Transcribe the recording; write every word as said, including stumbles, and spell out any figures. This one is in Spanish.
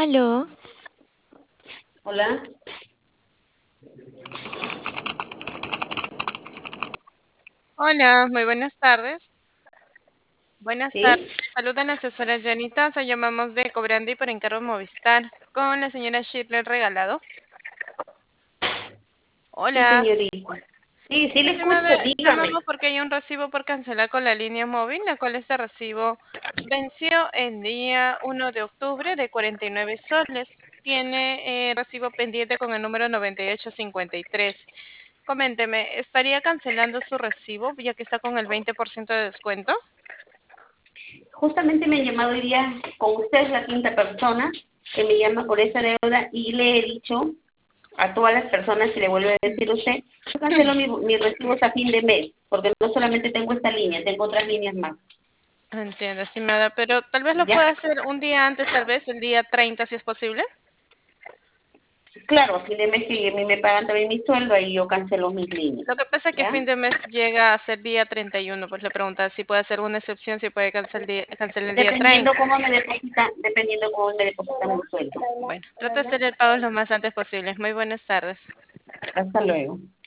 Aló, Hola, Hola, muy buenas tardes. Buenas tardes. ¿sí? Saluda a la asesora Janita. Se llamamos de Cobrandi por encargo Movistar con la señora Shirley Regalado. Sí, Hola. señorita. Sí, sí le Esta escucho, llamada dígame. llamamos porque hay un recibo por cancelar con la línea móvil, la cual este recibo venció el día uno de octubre de cuarenta y nueve soles. Tiene eh, recibo pendiente con el número noventa y ocho cincuenta y tres. Coménteme, ¿estaría cancelando su recibo ya que está con el veinte por ciento de descuento? Justamente me han llamado hoy día con usted, es la quinta persona que me llama por esa deuda y le he dicho a todas las personas, y le vuelvo a decir a usted, yo cancelo mi- mis recibos a fin de mes, porque no solamente tengo esta línea, tengo otras líneas más. Entiendo, estimada, pero tal vez lo ¿Ya? pueda hacer un día antes, tal vez el día treinta, si es posible. Claro, a fin de mes que a mí me pagan también mi sueldo, ahí yo cancelo mis líneas. Lo que pasa es que ¿Ya? fin de mes llega a ser día treinta y uno, pues le pregunta si puede hacer una excepción, si puede cancelar, día- cancelar el día Dependiendo treinta. cómo me depositan, dependiendo cómo me depositan mi sueldo. Bueno, trata de hacer el pago lo más antes posible. Muy buenas tardes. Hasta luego.